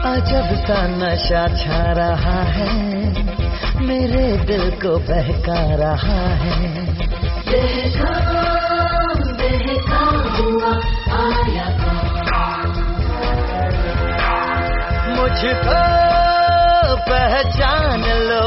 अजब सा नशा छा रहा है, मेरे दिल को बहका रहा है। बहका बहका हुआ आया मुझको पहचान लो,